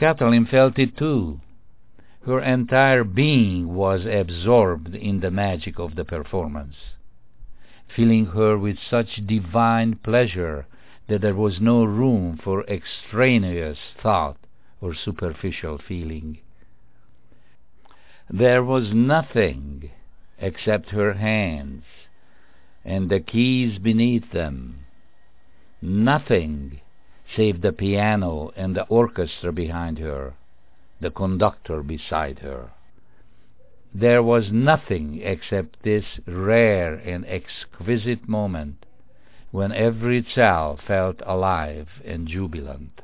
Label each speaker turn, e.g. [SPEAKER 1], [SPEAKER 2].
[SPEAKER 1] Kathleen felt it too. Her entire being was absorbed in the magic of the performance, filling her with such divine pleasure that there was no room for extraneous thought or superficial feeling. There was nothing except her hands and the keys beneath them, nothing save the piano and the orchestra behind her, the conductor beside her. There was nothing except this rare and exquisite moment when every cell felt alive and jubilant.